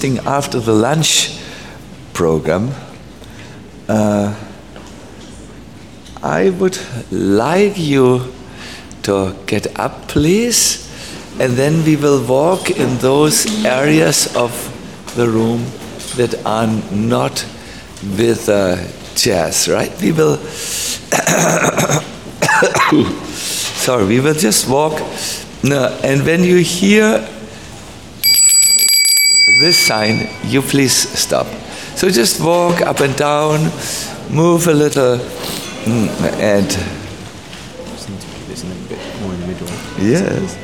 interesting after the lunch program. I would like you to get up, please, and then we will walk in those areas of the room that are not with chairs, right? We will, sorry, we will just walk. No, and when you hear this sign, you please stop. So just walk up and down, move a little, and just need to keep this in a bit more in the middle. yes.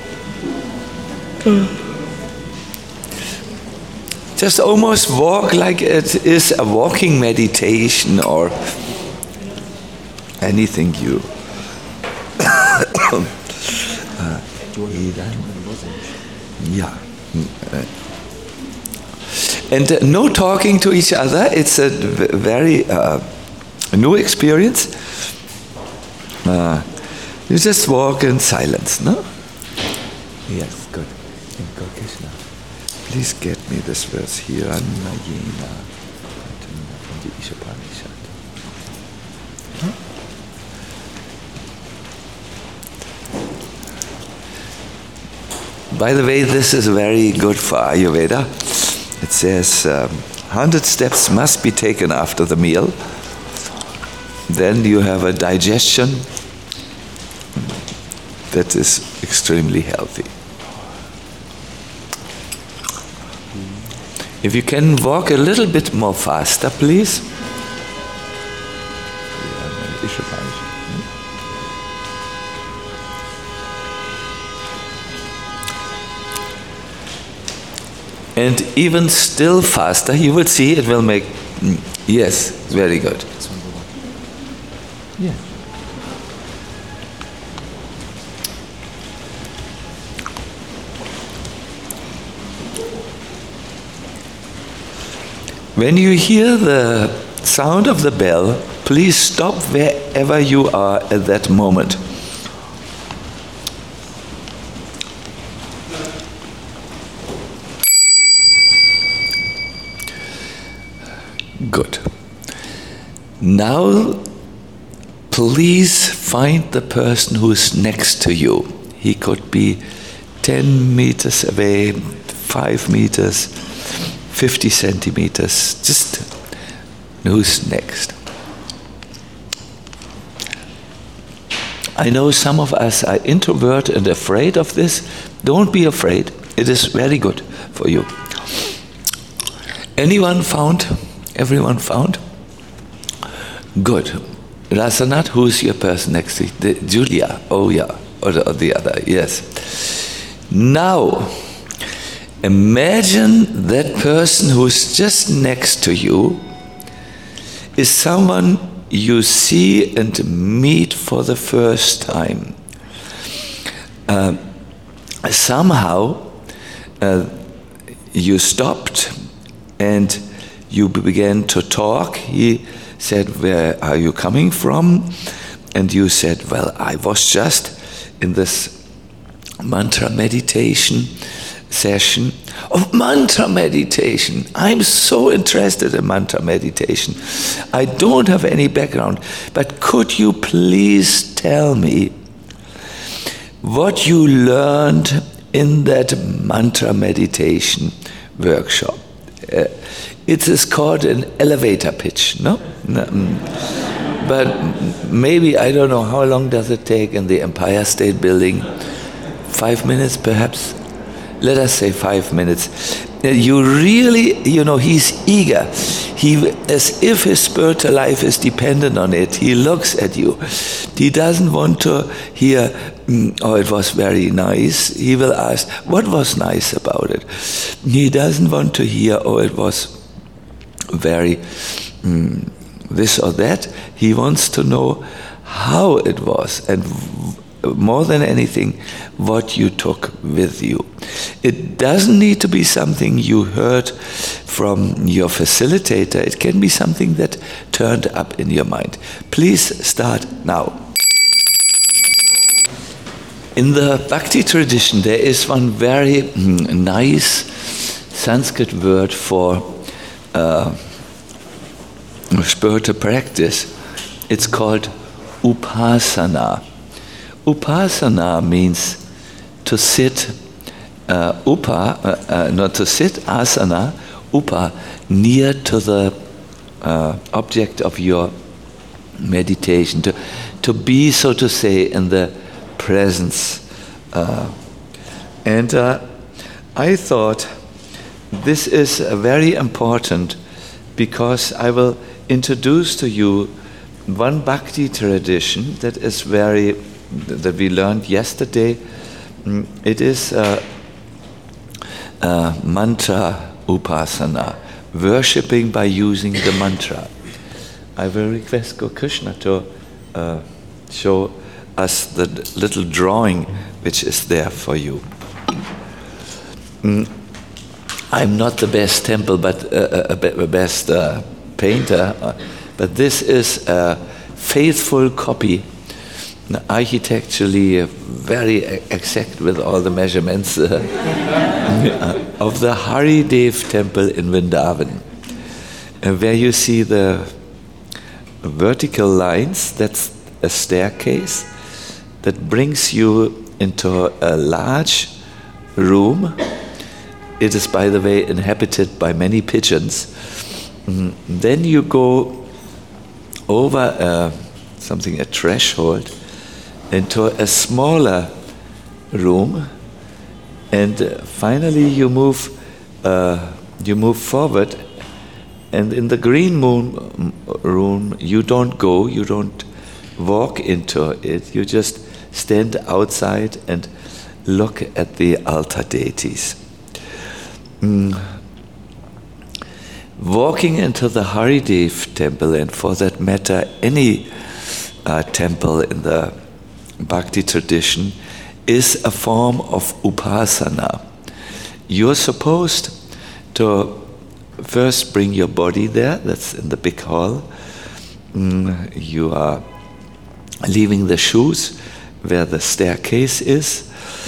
Just almost walk like it is a walking meditation or anything you. Yeah. And no talking to each other. It's a very new experience. You just walk in silence, no? Yes, good. Go, Krishna. Please get me this verse here. Annayena from the Ishopanishad. By the way, this is very good for Ayurveda. It says 100 steps must be taken after the meal. Then you have a digestion that is extremely healthy. If you can walk a little bit more faster, please. And even still faster, you will see it will make, yes, very good. Yeah. When you hear the sound of the bell, please stop wherever you are at that moment. Good. Now, please find the person who's next to you. He could be 10 meters away, 5 meters, 50 centimeters, just who's next. I know some of us are introvert and afraid of this. Don't be afraid. It is very good for you. Anyone found? Everyone found? Good. Rasanath, who's your person next to you? Julia. Oh yeah. Or the other. Yes. Now, imagine that person who's just next to you is someone you see and meet for the first time. Somehow you stopped and you began to talk. He said, "Where are you coming from?" And you said, "Well, I was just in this mantra meditation session." Oh, mantra meditation. I'm so interested in mantra meditation. I don't have any background, but could you please tell me what you learned in that mantra meditation workshop? It is called an elevator pitch, no? But maybe, I don't know, how long does it take in the Empire State Building? 5 minutes, perhaps? Let us say 5 minutes. You really, he's eager. As if his spiritual life is dependent on it. He looks at you. He doesn't want to hear, "Oh, it was very nice." He will ask, "What was nice about it?" He doesn't want to hear, "Oh, it was very this or that." He wants to know how it was, and more than anything, what you took with you. It doesn't need to be something you heard from your facilitator. It can be something that turned up in your mind. Please start now. In the Bhakti tradition, there is one very nice Sanskrit word for spiritual practice. It's called upasana. Upasana means to sit, not to sit, asana, upa, near to the object of your meditation, to be, so to say, in the presence. And I thought this is very important because I will introduce to you one bhakti tradition that we learned yesterday. It is mantra upasana, worshipping by using the mantra. I will request Gokrishna to show us the little drawing which is there for you. I'm not the best temple, but best painter, but this is a faithful copy, architecturally very exact with all the measurements of the Haridev temple in Vrindavan, where you see the vertical lines. That's a staircase that brings you into a large room. It is, by the way, inhabited by many pigeons. Then you go over a threshold into a smaller room, and finally you move forward. And in the green room, you don't walk into it. You just stand outside and look at the altar deities. Walking into the Haridev temple, and for that matter any temple in the Bhakti tradition, is a form of upasana. You're supposed to first bring your body there. That's in the big hall. You are leaving the shoes where the staircase is,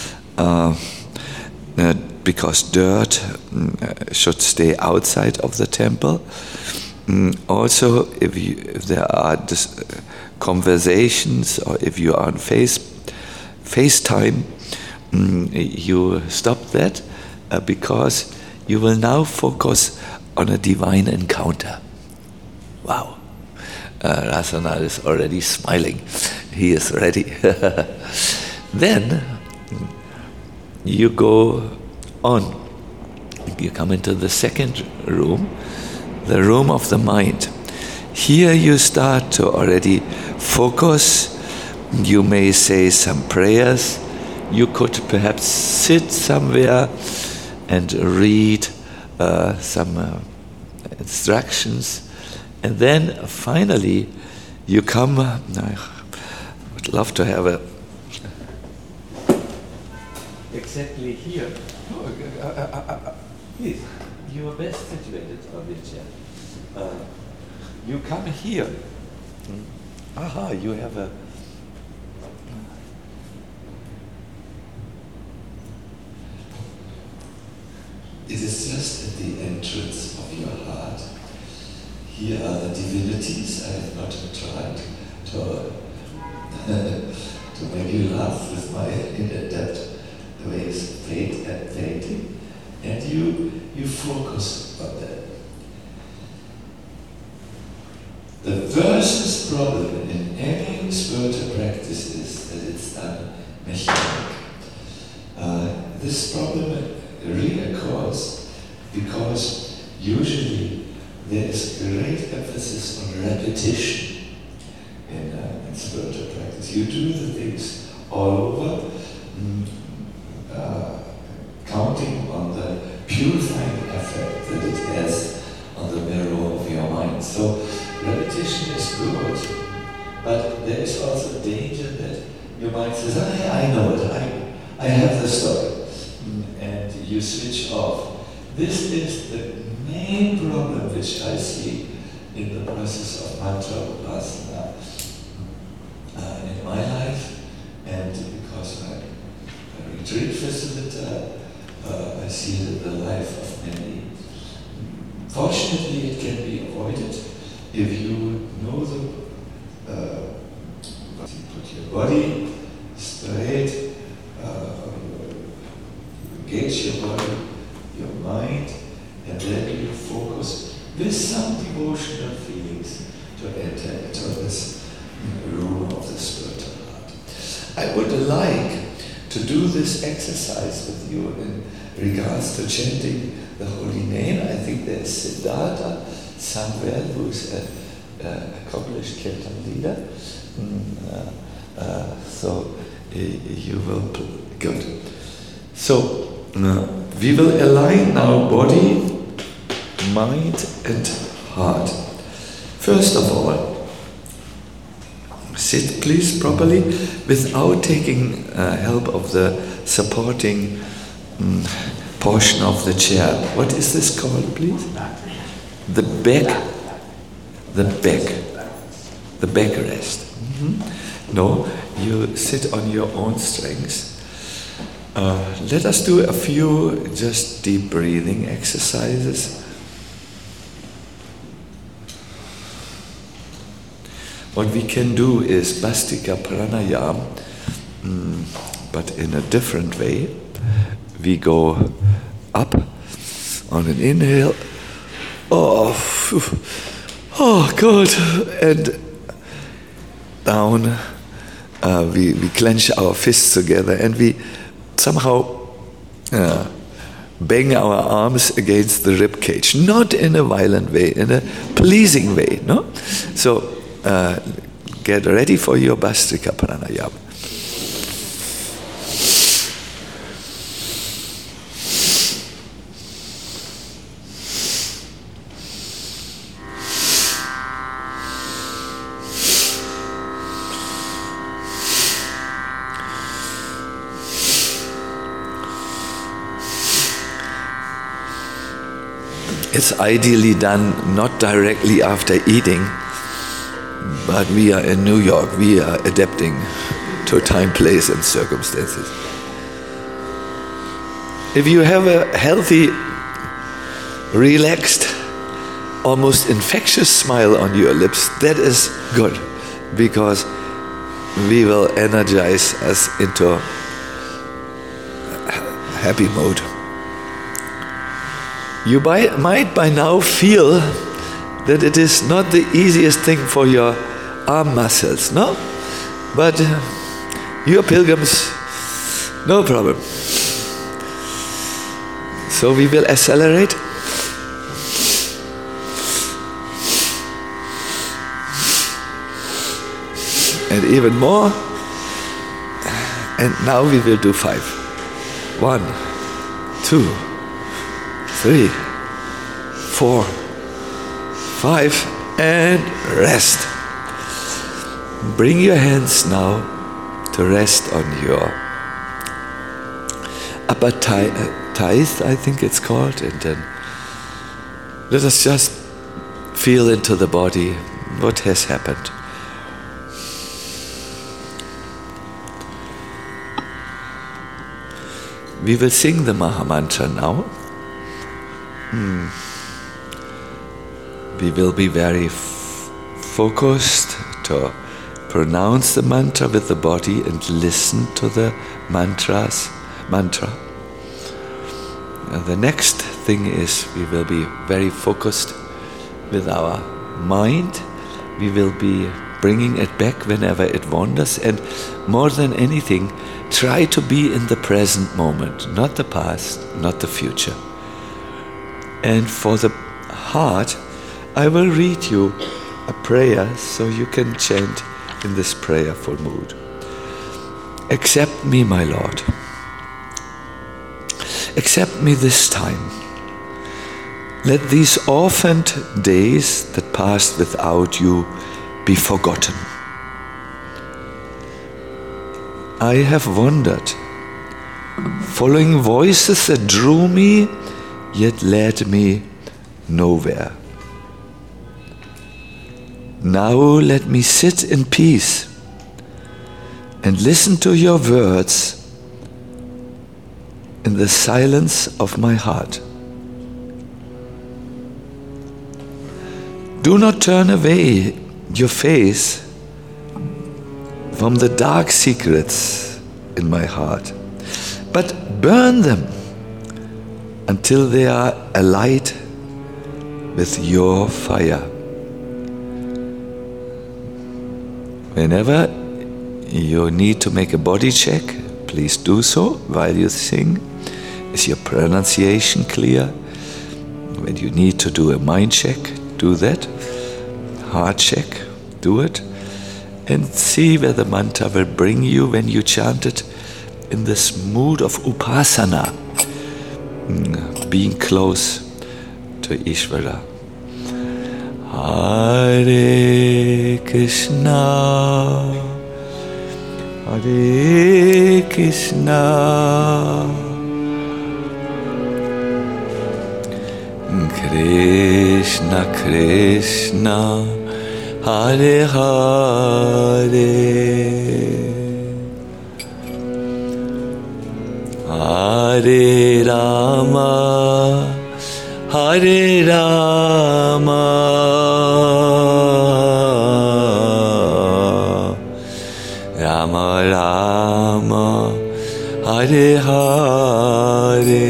because dirt should stay outside of the temple. Also, if there are conversations, or if you are on FaceTime, you stop that because you will now focus on a divine encounter. Wow. Rasana is already smiling. He is ready. Then you go on. You come into the second room, the room of the mind. Here you start to already focus. You may say some prayers. You could perhaps sit somewhere and read some instructions. And then finally you come, I would love to have exactly here. Please, you are best situated on the chair. You come here. Aha, you have a... It is just at the entrance of your heart. Here are the divinities. I have not tried to make you laugh with my in-depth ways of painting. And you focus on that. The worst problem in any spiritual practice is that it's done mechanic. This problem reoccurs because usually there is great emphasis on repetition in spiritual practice. You do the things all over, counting on the purifying effect that it has on the mirror of your mind. So repetition is good, but there is also danger that your mind says, I know it, I have the story, and you switch off. This is the main problem which I see in the process of mantra upasana in my life, and because I'm a retreat facilitator, I see the life of many. Fortunately, it can be avoided if you know you put your body straight, engage your body, your mind, and then you focus with some devotional feelings to enter into this room of the spiritual heart. I would like to do this exercise with you in regards to chanting the holy name. I think there's Siddhartha Samuel, who's an accomplished kirtan leader. So you will good. So we will align our body, mind and heart. First of all, sit please properly without taking help of the supporting portion of the chair. What is this called, please? The back. The backrest. No, you sit on your own strength. Let us do a few just deep breathing exercises. What we can do is Bhastika Pranayama, but in a different way. We go up on an inhale, oh God, and down. We clench our fists together and we somehow bang our arms against the rib cage, not in a violent way, in a pleasing way. No, so get ready for your Bhastika Pranayama. It's ideally done not directly after eating, but we are in New York, we are adapting to time, place and circumstances. If you have a healthy, relaxed, almost infectious smile on your lips, that is good, because we will energize us into happy mode. You might by now feel that it is not the easiest thing for your arm muscles, no? But you're pilgrims, no problem. So we will accelerate. And even more. And now we will do 5. 1, 2, 3, 4, 5, and rest. Bring your hands now to rest on your upper thighs, I think it's called, and then let us just feel into the body what has happened. We will sing the Maha Mantra now. We will be very focused to pronounce the mantra with the body and listen to the mantra. The next thing is we will be very focused with our mind. We will be bringing it back whenever it wanders, and more than anything, try to be in the present moment, not the past, not the future. And for the heart, I will read you a prayer so you can chant in this prayerful mood. Accept me, my Lord. Accept me this time. Let these orphaned days that passed without you be forgotten. I have wandered, following voices that drew me, yet led me nowhere. Now let me sit in peace and listen to your words in the silence of my heart. Do not turn away your face from the dark secrets in my heart, but burn them until they are alight with your fire. Whenever you need to make a body check, please do so while you sing. Is your pronunciation clear? When you need to do a mind check, do that. Heart check, do it. And see where the mantra will bring you when you chant it in this mood of upasana, being close to Ishvara. Hare Krishna, Hare Krishna, Krishna Krishna, Hare Hare, Hare Rama, Hare Rama, Rama Rama, Hare Hare,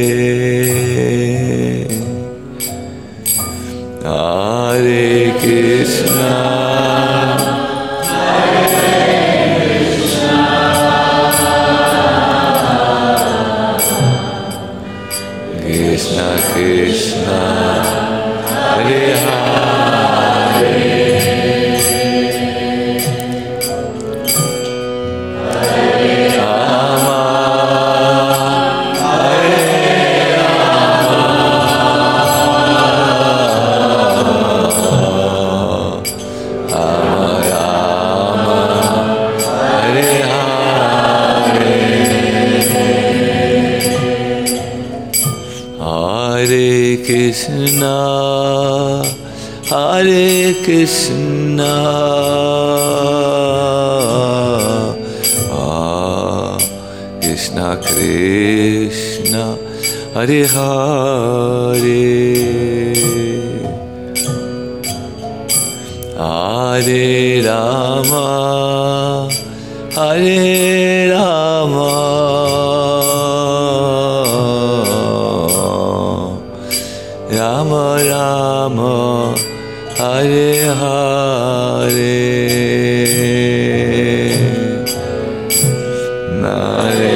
Hare Krishna, Krishna Krishna, Hare Hare, Hare Rama, Hare Krishna, Hare Krishna, Krishna Krishna, Hare Hare, Hare Rama, Hare Rama, Rama Rama, Hare Hare, Hare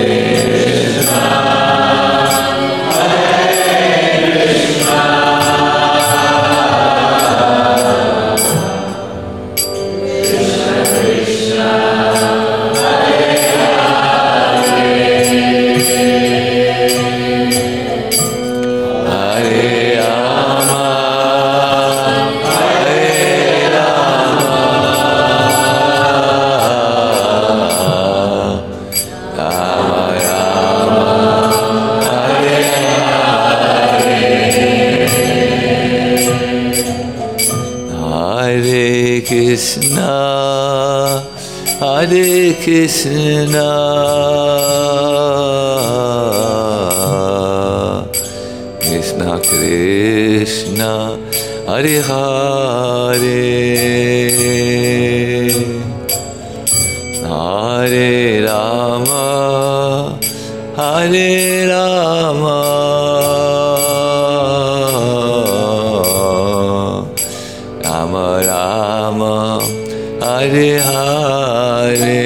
Krishna, Hare Krishna, Krishna Krishna, Hare Hare, Hare Rama, Hare Rama, Rama Rama, Hare Hare,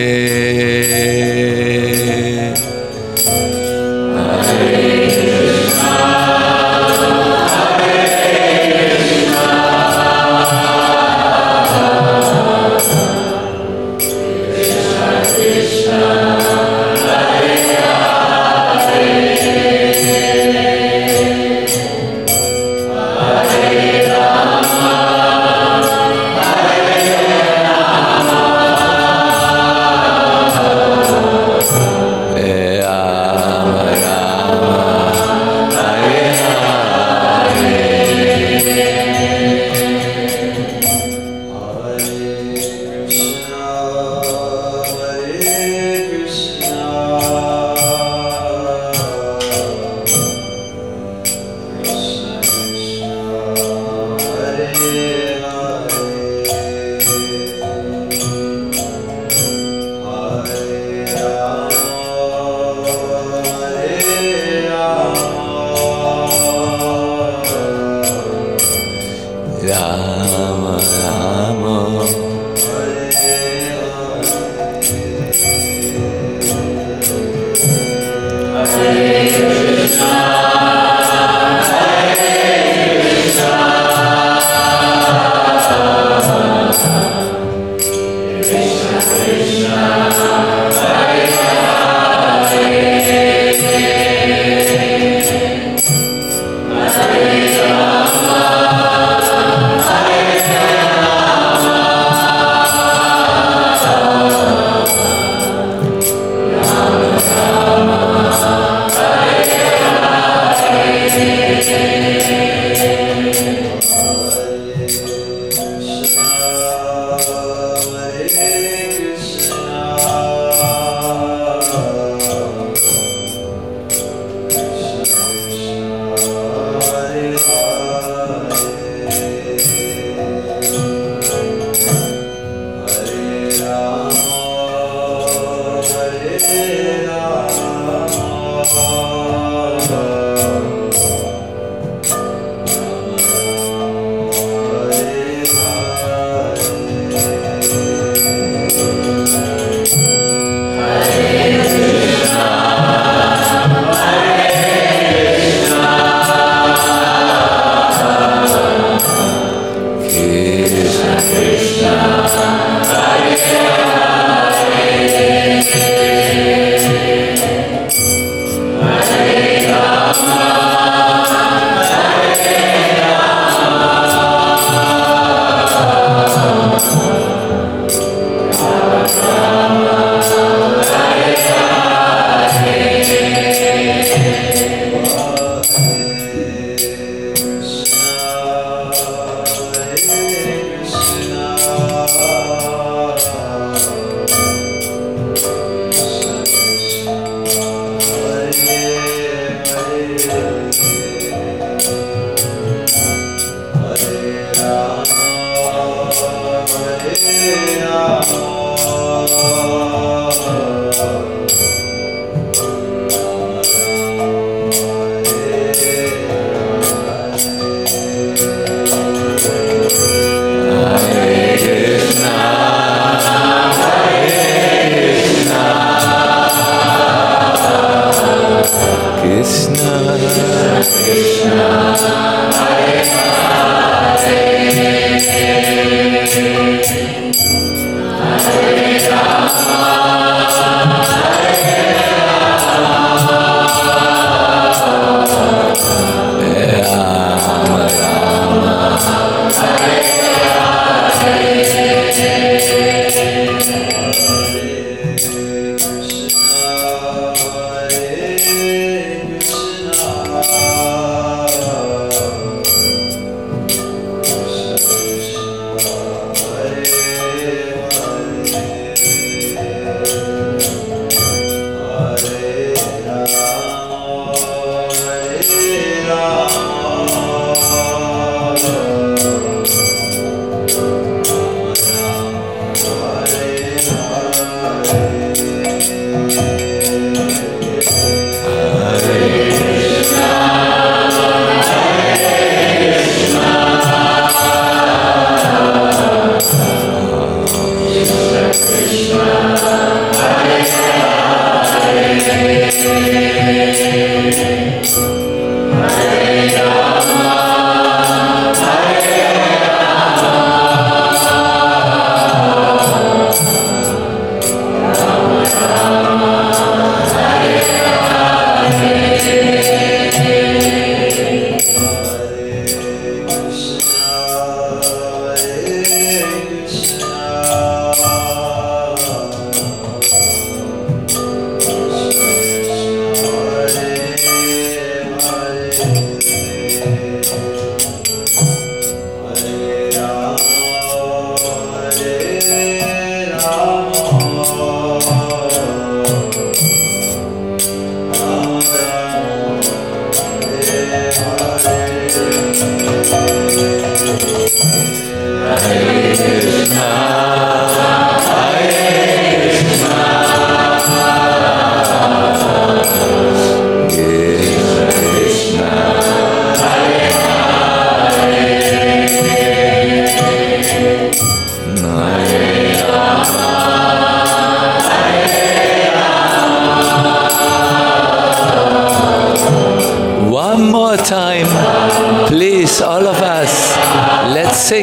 of us, let's sing.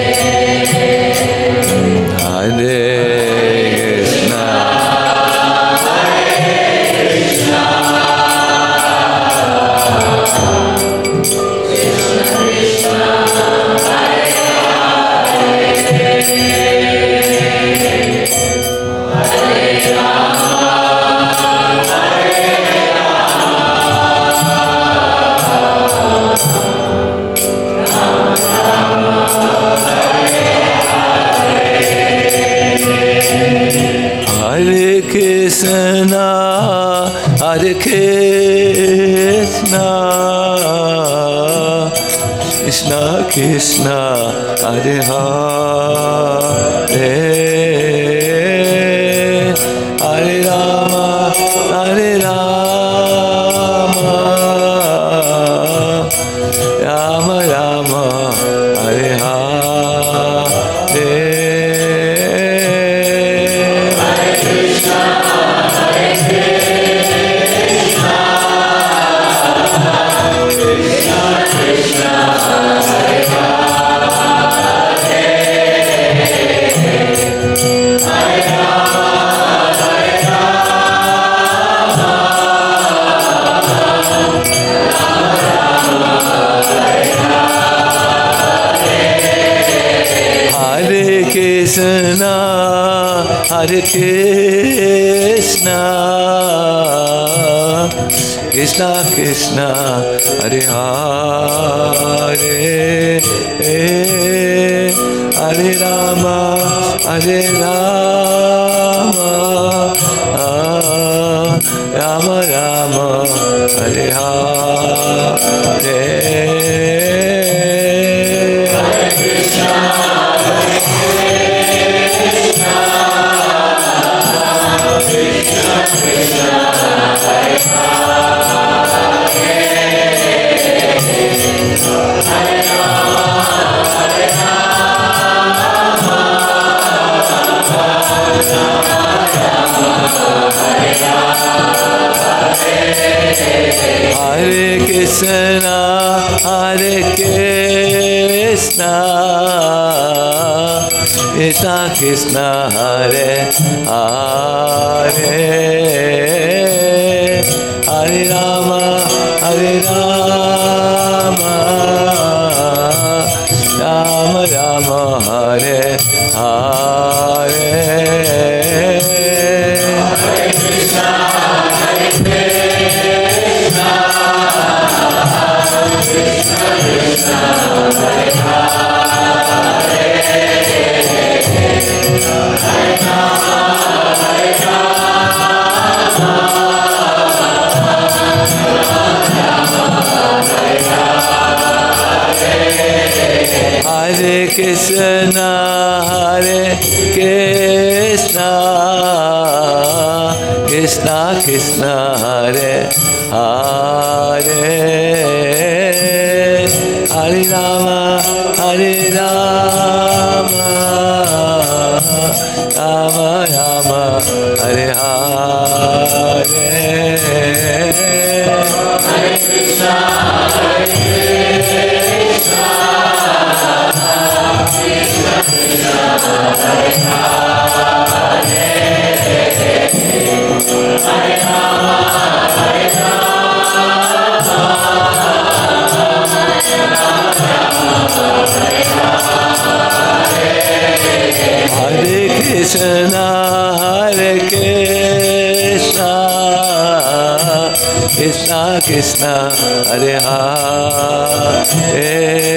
Hare Krishna, Hare Krishna, Krishna Krishna, Hare Hare, Hare Rama, Hare Rama, Rama Rama, Hare Hare. Krishna, Hare Krishna, Krishna Krishna, Hare Hare, Hare Rama, Hare Rama, Rama Rama, Hare Hare. Hare Krishna, Hare Krishna, Krishna Krishna, Hare Hare, Hare Rama, Hare Rama, Rama Rama, Hare Hare. Hare Krishna, Hare Krishna, Krishna Krishna, Hare Hare, Hare Rama, Hare Rama, Hare Krishna, Hare Krishna, Krishna Krishna, Hare Hare, Hare Rama, Hare Rama, Rama Rama, Hare Hare. Hare Krishna, Hare Krishna, Krishna Krishna, Hare Hare, Hare Rama, Hare Rama, Hare Krishna, Hare Krishna, Krishna Krishna, Hare Hare,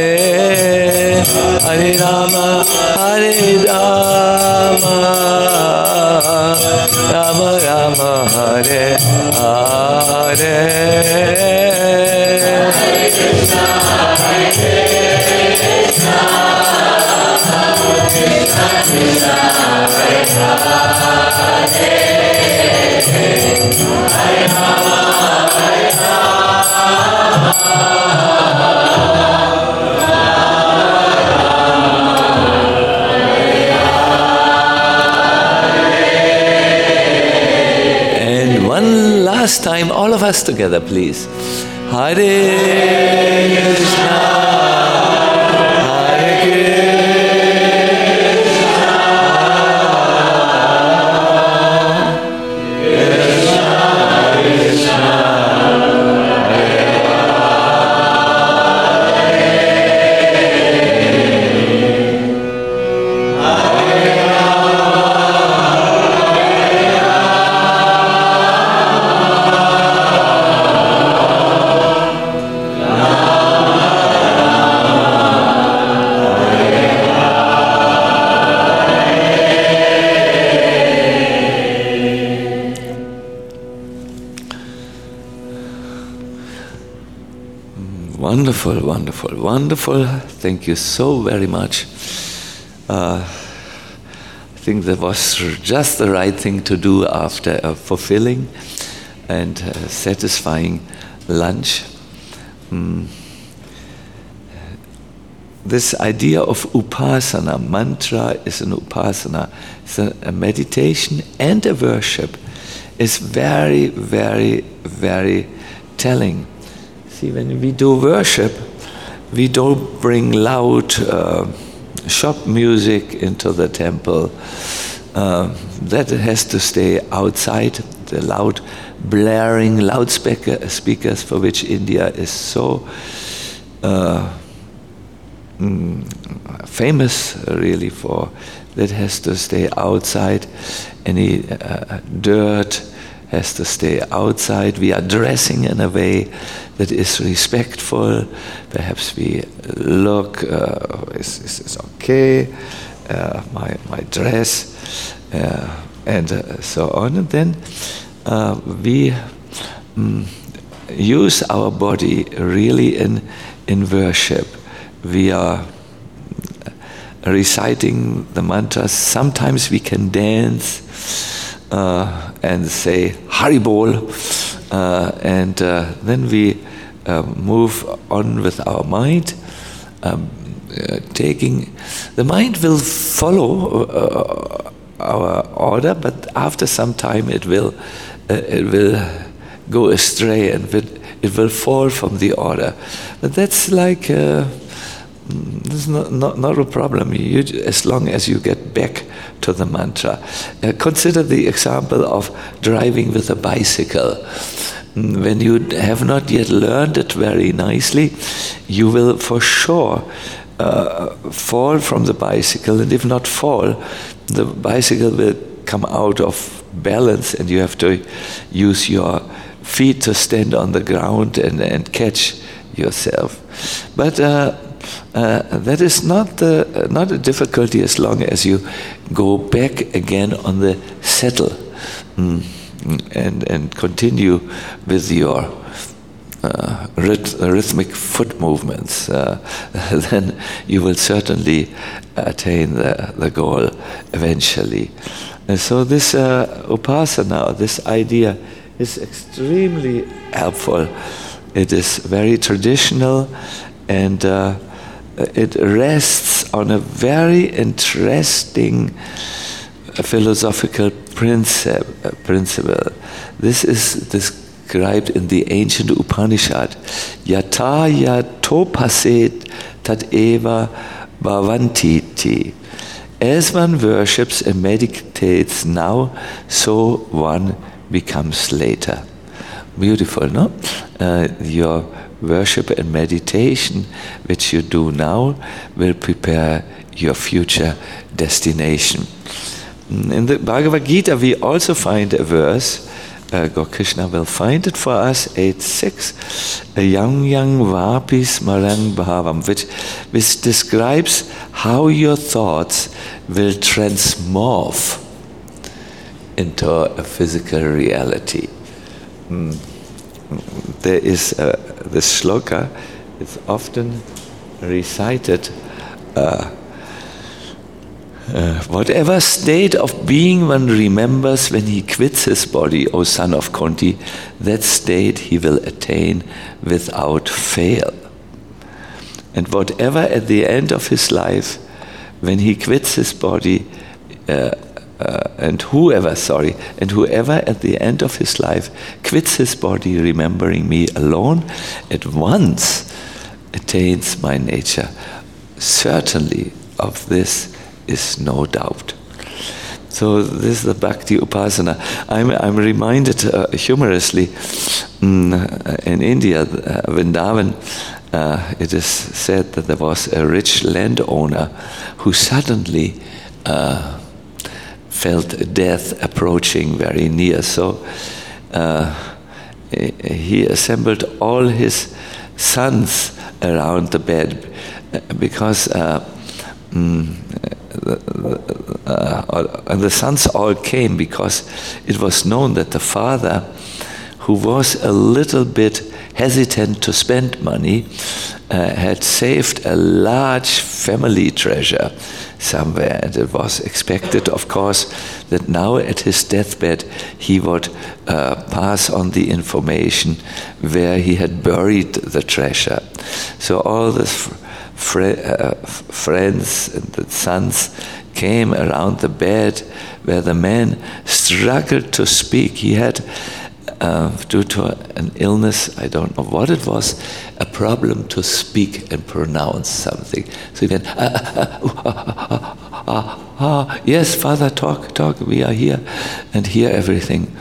Hare Rama, Hare Rama, Rama Rama, Hare Hare. Hare Krishna, Hare Krishna, Krishna Krishna, Hare Hare, Hare Rama, Hare Rama, and one last time, all of us together, please. Hare Krishna, Wonderful, wonderful, wonderful. Thank you so very much. I think that was just the right thing to do after a fulfilling and satisfying lunch. This idea of upasana, mantra is an upasana, it's a meditation and a worship, is very, very, very telling. See, when we do worship, we don't bring loud shop music into the temple. That has to stay outside. The loud, blaring loudspeakers for which India is so famous, really, for, that has to stay outside. Any dirt has to stay outside. We are dressing in a way that is respectful. Perhaps we look, is okay, my dress, and so on. And then we use our body really in worship. We are reciting the mantras. Sometimes we can dance and say Haribol, and then we move on with our mind. Taking the mind will follow our order, but after some time it will go astray and it will fall from the order. But that's like this is not a problem. As long as you get back to the mantra. Consider the example of driving with a bicycle. When you have not yet learned it very nicely, you will for sure fall from the bicycle, and if not fall, the bicycle will come out of balance and you have to use your feet to stand on the ground and catch yourself. But that is not a difficulty as long as you go back again on the saddle and continue with your rhythmic foot movements. Then you will certainly attain the goal eventually. And so this upasana, this idea, is extremely helpful. It is very traditional, and it rests on a very interesting philosophical principle. This is described in the ancient Upanishad. Yata yatopaset tat eva bhavantiti. As one worships and meditates now, so one becomes later. Beautiful, no? Your worship and meditation, which you do now, will prepare your future destination. In the Bhagavad Gita, we also find a verse, Gaur Krishna will find it for us, 8.6, yang vapi smarang bhavam, which describes how your thoughts will transmorph into a physical reality. There is this shloka, it's often recited, whatever state of being one remembers when he quits his body, O son of Kunti, that state he will attain without fail. And whatever at the end of his life, when he quits his body, and whoever at the end of his life quits his body remembering me alone, at once attains my nature. Certainly of this is no doubt. So this is the Bhakti Upasana. I'm reminded humorously in India, Vrindavan, it is said that there was a rich landowner who suddenly felt death approaching very near. So he assembled all his sons around the bed because and the sons all came because it was known that the father, who was a little bit hesitant to spend money, had saved a large family treasure somewhere, and it was expected, of course, that now at his deathbed he would pass on the information where he had buried the treasure. So all the friends and the sons came around the bed where the man struggled to speak. He had, due to an illness, I don't know what it was, a problem to speak and pronounce something. So he went, yes, Father, talk, we are here and hear everything.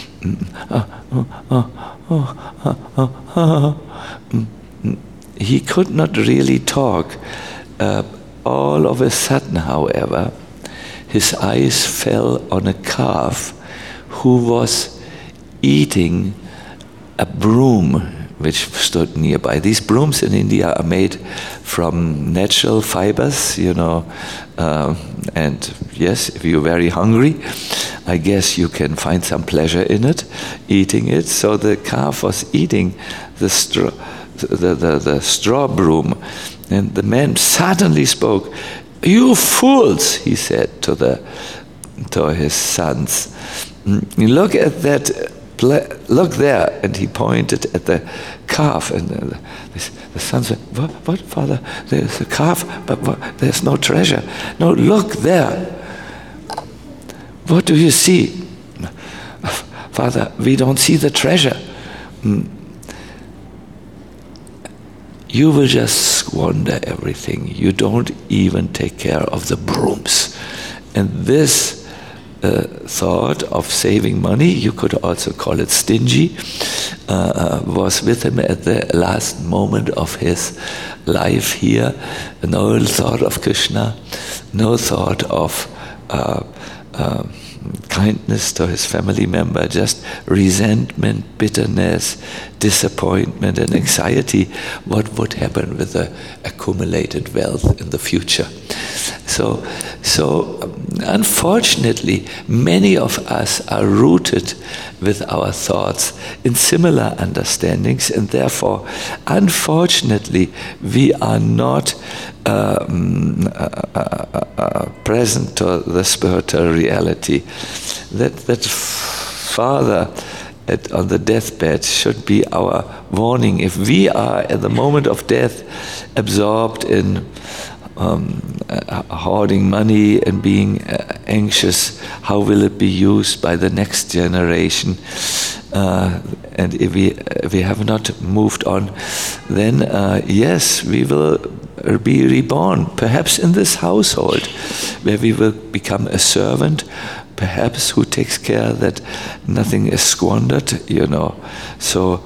He could not really talk. All of a sudden, however, his eyes fell on a calf who was eating a broom which stood nearby. These brooms in India are made from natural fibers, and yes, if you're very hungry, I guess you can find some pleasure in it, eating it. So the calf was eating the straw broom, and the man suddenly spoke. "You fools," he said to his sons. "Look at that. Look there," and he pointed at the calf, and the sons said, "What, Father? There's a calf, but there's no treasure." "No, look there. What do you see?" "Father, we don't see the treasure." "You will just squander everything. You don't even take care of the brooms." And this thought of saving money, you could also call it stingy, was with him at the last moment of his life here. No thought of Krishna, no thought of kindness to his family member, just resentment, bitterness, disappointment, and anxiety. What would happen with the accumulated wealth in the future? So unfortunately, many of us are rooted with our thoughts in similar understandings, and therefore, unfortunately, we are not present to the spiritual reality. That Father on the deathbed should be our warning. If we are at the moment of death absorbed in hoarding money and being anxious, how will it be used by the next generation? And if we have not moved on, then yes, we will be reborn, perhaps in this household, where we will become a servant, perhaps who takes care that nothing is squandered, So,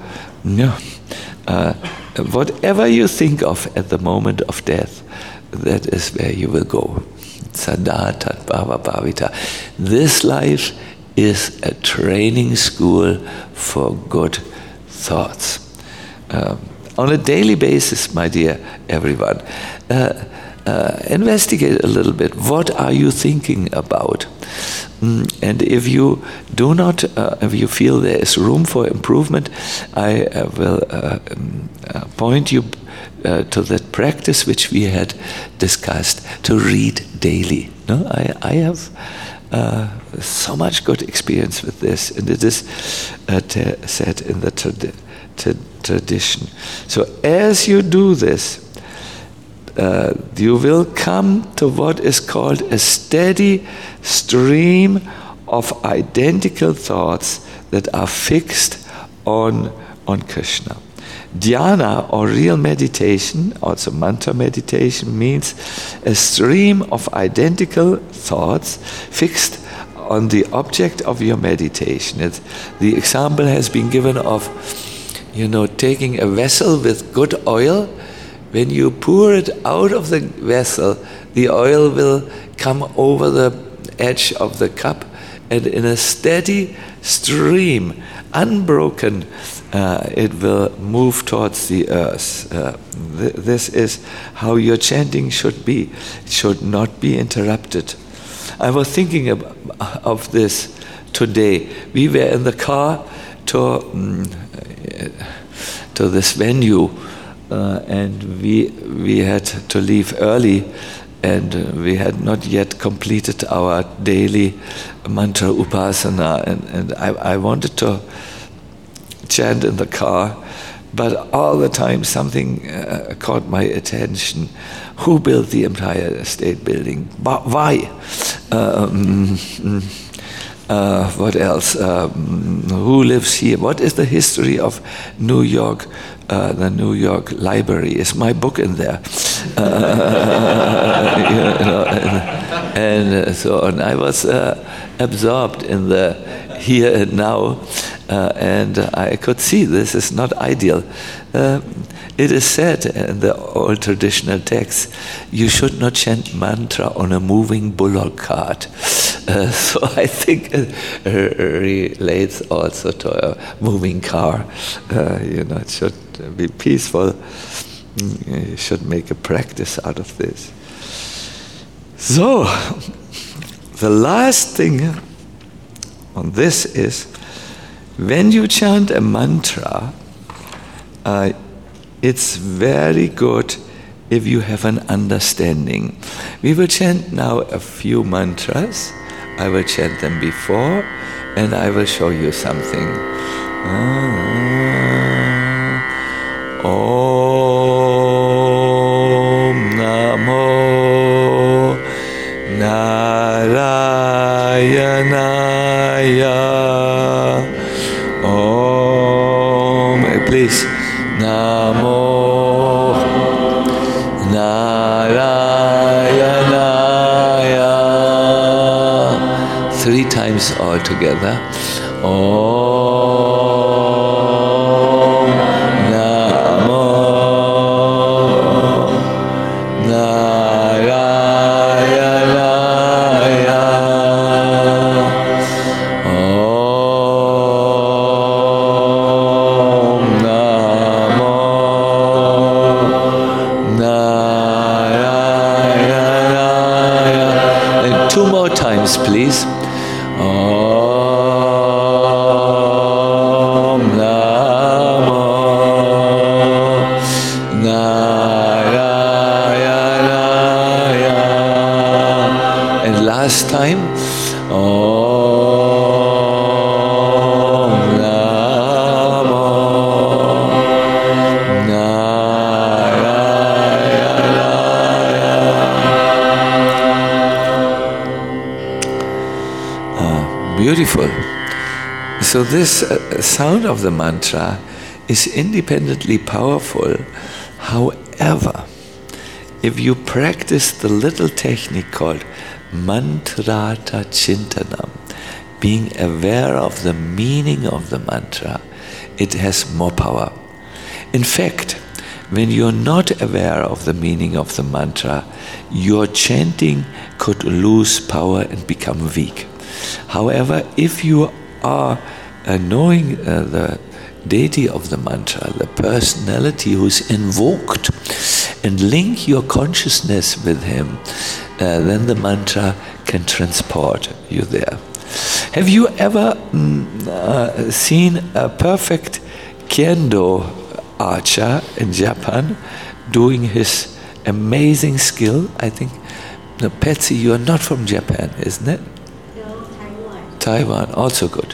whatever you think of at the moment of death, that is where you will go. Sada tat bhava bhavita. This life is a training school for good thoughts. On a daily basis, my dear everyone, investigate a little bit. What are you thinking about? And if you do not, if you feel there is room for improvement, I will point you to that practice which we had discussed, to read daily. No, I have so much good experience with this, and it is said in the tradition. So as you do this, you will come to what is called a steady stream of identical thoughts that are fixed on Krishna. Dhyana, or real meditation, also mantra meditation, means a stream of identical thoughts fixed on the object of your meditation. The example has been given of, taking a vessel with good oil. When you pour it out of the vessel, the oil will come over the edge of the cup, and in a steady stream, unbroken, it will move towards the earth. This is how your chanting should be. It should not be interrupted. I was thinking of this today. We were in the car to to this venue, and we had to leave early, and we had not yet completed our daily mantra upasana, and I wanted to chant in the car, but all the time something caught my attention. Who built the Empire State Building? Why? What else? Who lives here? What is the history of New York? The New York Library. Is my book in there? And so on. I was absorbed in the here and now, and I could see this is not ideal. It is said in the old traditional texts, you should not chant mantra on a moving bullock cart. So I think it relates also to a moving car. It should be peaceful. You should make a practice out of this. So, the last thing on this is, when you chant a mantra, it's very good if you have an understanding. We will chant now a few mantras. I will chant them before, and I will show you something. Om Namo Narayanaya. Om, please. Namo Narayanaya. 3 times all together. Om Namo Narayanaya. Om Namo Narayanaya. And 2 more times, please. Om Namo Narayanaya. And last time. Om Namo Narayanaya. Beautiful. So this sound of the mantra is independently powerful. However, if you practice the little technique called mantrata chintanam, being aware of the meaning of the mantra, it has more power. In fact, when you're not aware of the meaning of the mantra, your chanting could lose power and become weak. However, if you are knowing the deity of the mantra, the personality who's invoked, and link your consciousness with him, then the mantra can transport you there. Have you ever seen a perfect kendo archer in Japan doing his amazing skill? I think, Patsy, you are not from Japan, isn't it? Taiwan, also good.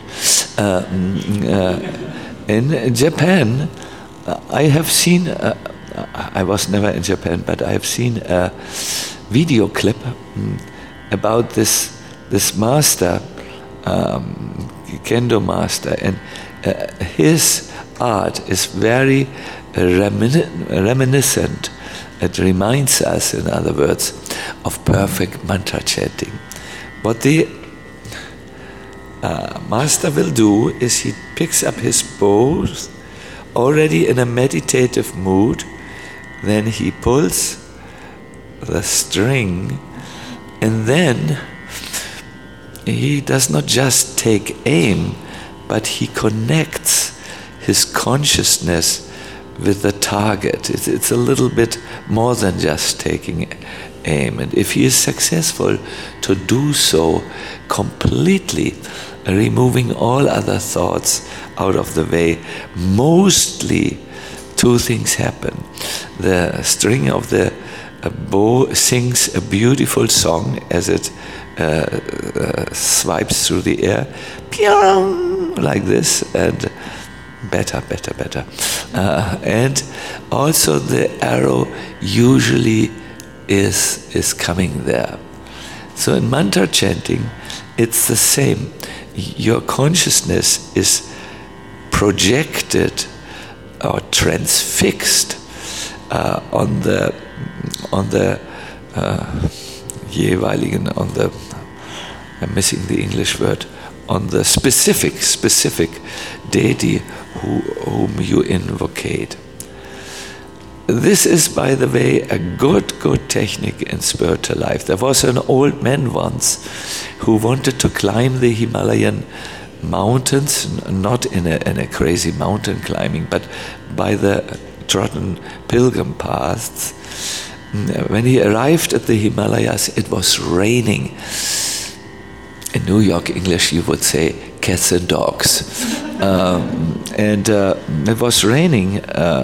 In Japan, I have seen, I was never in Japan, but I have seen a video clip about this master, kendo master, and his art is very reminiscent. It reminds us, in other words, of perfect mantra chanting. What the master will do is he picks up his bows already in a meditative mood, then he pulls the string, and then he does not just take aim, but he connects his consciousness with the target. It's a little bit more than just taking aim. And if he is successful to do so completely, removing all other thoughts out of the way, mostly two things happen. The string of the bow sings a beautiful song as it swipes through the air, like this, and better. And also the arrow usually is coming there. So in mantra chanting, it's the same. Your consciousness is projected or transfixed on the jeweiligen, I'm missing the English word, on the specific deity whom you invocate. This is, by the way, a good technique in spiritual life. There was an old man once who wanted to climb the Himalayan mountains, not in a crazy mountain climbing, but by the trodden pilgrim paths. When he arrived at the Himalayas, it was raining. In New York English, you would say cats and dogs. And it was raining.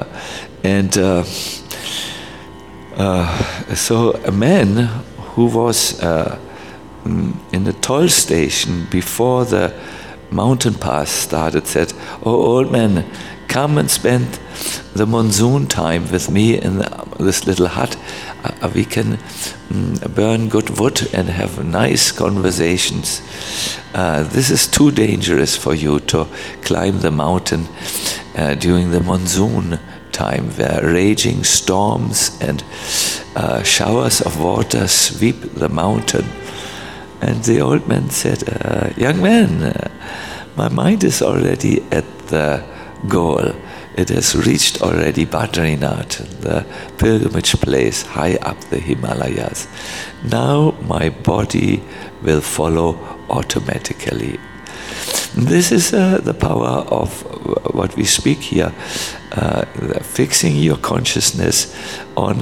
So a man who was in the toll station before the mountain pass started said, "Oh, old man, come and spend the monsoon time with me in this little hut. We can burn good wood and have nice conversations. This is too dangerous for you to climb the mountain during the monsoon time, where raging storms and showers of water sweep the mountain." And the old man said, "Young man, my mind is already at the goal. It has reached already Badrinath, the pilgrimage place high up the Himalayas. Now my body will follow automatically." This is the power of what we speak here, fixing your consciousness on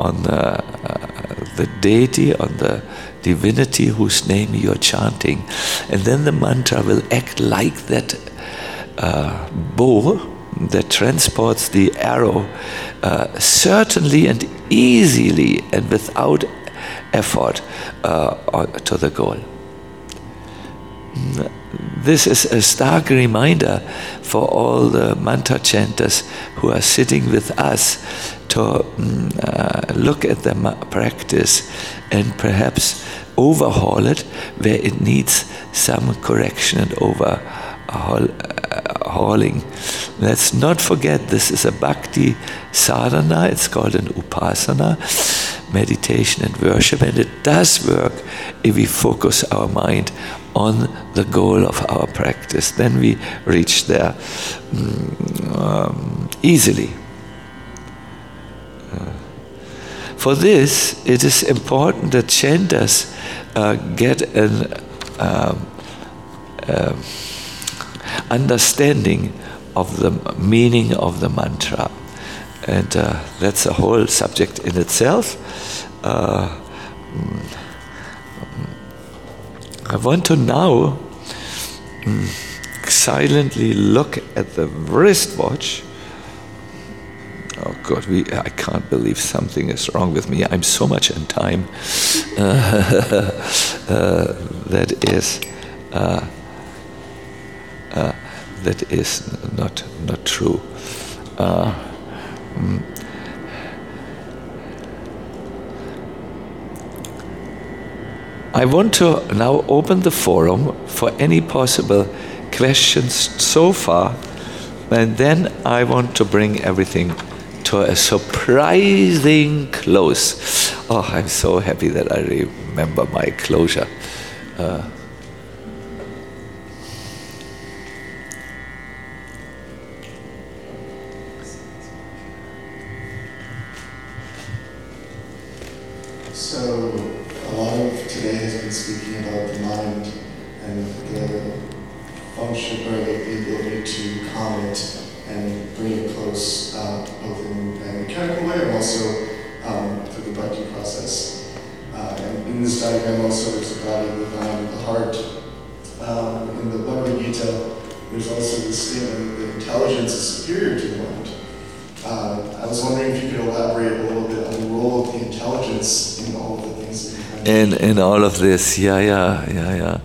the deity, on the divinity whose name you are chanting, and then the mantra will act like that bow that transports the arrow certainly and easily and without effort to the goal. This is a stark reminder for all the mantra chanters who are sitting with us to look at the practice and perhaps overhaul it where it needs some correction and overhauling. Let's not forget, this is a bhakti sadhana. It's called an upasana, meditation and worship, and it does work if we focus our mind on the goal of our practice. Then we reach there easily. For this, it is important that chanters get an understanding of the meaning of the mantra. And that's a whole subject in itself. I want to now silently look at the wristwatch. Oh God, I can't believe something is wrong with me. I'm so much in time. That is not true. I want to now open the forum for any possible questions so far, and then I want to bring everything to a surprising close. Oh, I'm so happy that I remember my closure. So, a lot of today has been speaking about the mind and the function or the ability to calm it and bring it close, both in a mechanical way and also through the bhakti process. And in this diagram also there's the body, the mind, the heart. In the Bhagavad Gita, there's also this statement that intelligence is superior to the mind. I was wondering if you could elaborate a little bit on the role of the intelligence in all of the things that you've mentioned. In all of this, yeah.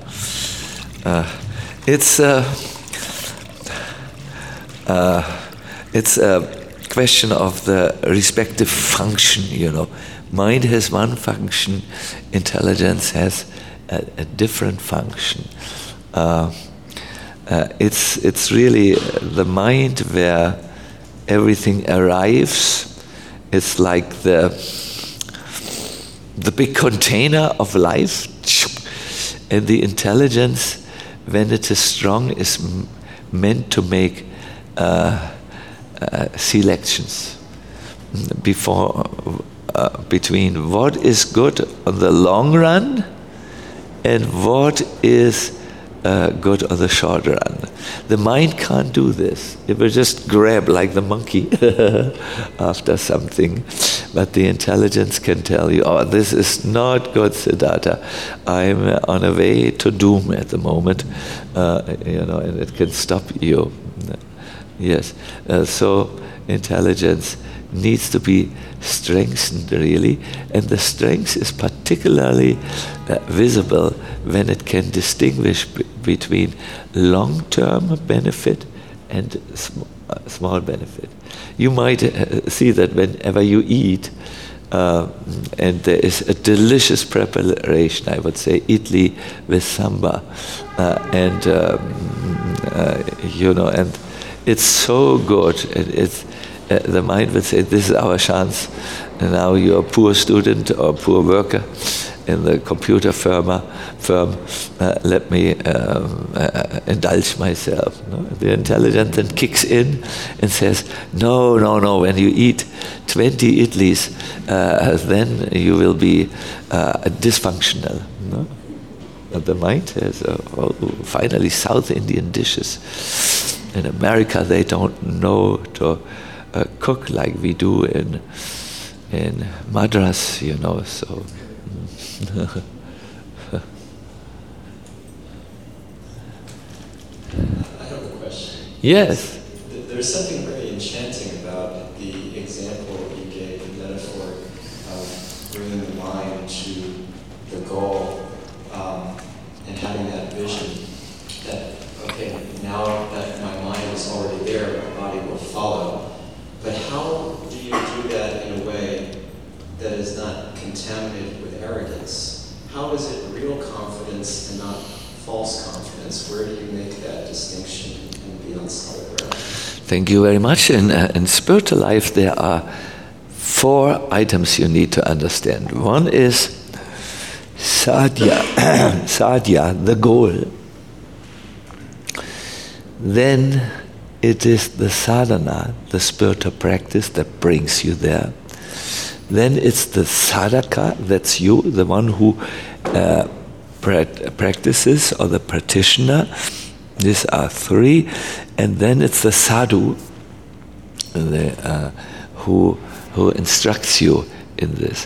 It's a question of the respective function, Mind has one function, intelligence has a different function. It's really the mind where everything arrives. It's like the big container of life, and the intelligence, when it is strong, is meant to make selections between what is good on the long run and what is good on the short run. The mind can't do this. It will just grab like the monkey after something. But the intelligence can tell you, oh, this is not good, Siddhartha. I'm on a way to doom at the moment, and it can stop you. Yes. So intelligence needs to be strengthened, really, and the strength is particularly visible when it can distinguish between long-term benefit and small benefit. You might see that whenever you eat, and there is a delicious preparation, I would say idli with samba, and it's so good. It's the mind would say, this is our chance. And now you're a poor student or a poor worker in the computer firm. Let me indulge myself. No? The intelligence then kicks in and says, no, when you eat 20 idlis, then you will be dysfunctional. No? But the mind has, finally, South Indian dishes. In America, they don't know to cook like we do in Madras, so. I have a question. Yes. There's something very enchanting about the example you gave, the metaphor of bringing the mind to the goal and having that vision that, okay, now that my mind is already there, my body will follow. But how do you do that in a way that is not contaminated with arrogance? How is it real confidence and not false confidence? Where do you make that distinction and be on solid ground? Thank you very much. In spiritual life, there are 4 items you need to understand. One is sadhya, sadhya, the goal. Then it is the sadhana, the spiritual practice that brings you there. Then it's the sadhaka, that's you, the one who practices, or the practitioner. These are 3. And then it's the sadhu, who instructs you in this.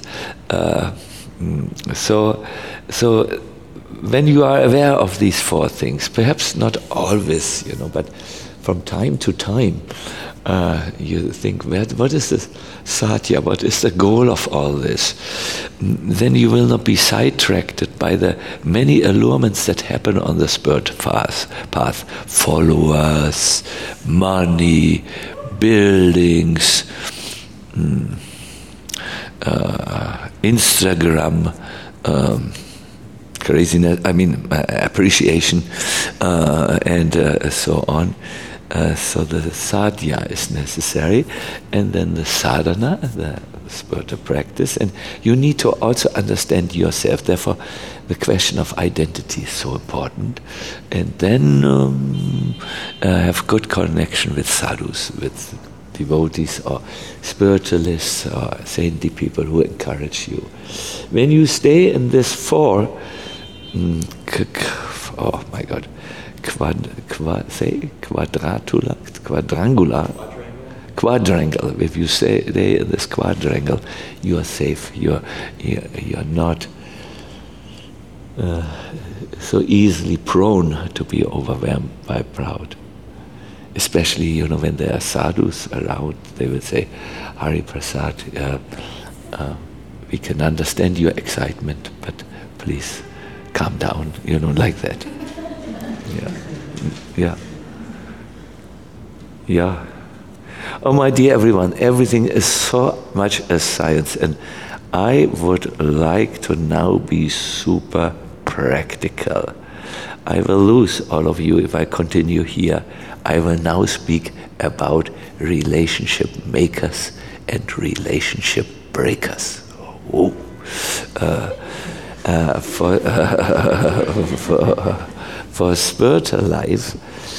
So when you are aware of these 4 things, perhaps not always, but from time to time, you think, what is this satya? What is the goal of all this? Then you will not be sidetracked by the many allurements that happen on the spiritual path. Followers, money, buildings, Instagram, craziness, appreciation, and so on. So the sadhya is necessary, and then the sadhana, the spiritual practice, and you need to also understand yourself. Therefore, the question of identity is so important. And then have good connection with sadhus, with devotees or spiritualists or saintly people who encourage you. When you stay in this 4, oh my God, quadrangle. If you stay in this quadrangle, you are safe. You're not so easily prone to be overwhelmed by pride. especially, when there are sadhus around, they will say, Hari Prasad, we can understand your excitement, but please calm down, like that. Yeah. Oh, my dear everyone, everything is so much a science, and I would like to now be super practical. I will lose all of you if I continue here. I will now speak about relationship makers and relationship breakers. Oh. For spiritual life,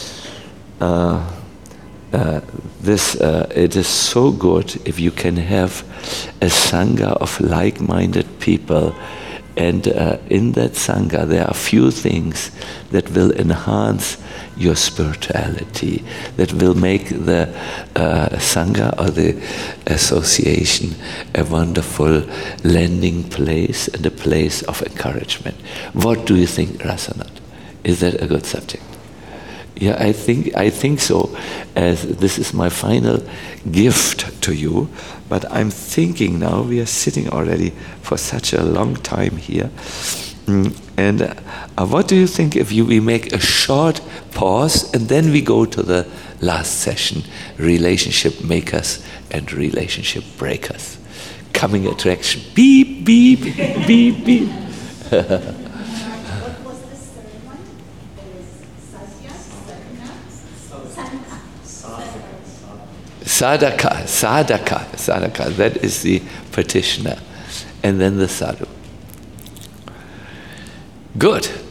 it is so good if you can have a sangha of like-minded people, and in that sangha there are few things that will enhance your spirituality, that will make the sangha or the association a wonderful landing place and a place of encouragement. What do you think, Rasanath? Is that a good subject? Yeah, I think so. As this is my final gift to you, but I'm thinking now, we are sitting already for such a long time here, and what do you think if we make a short pause and then we go to the last session, relationship makers and relationship breakers? Coming attraction, beep, beep, beep, beep. Sadhaka, that is the practitioner, and then the sadhu. Good.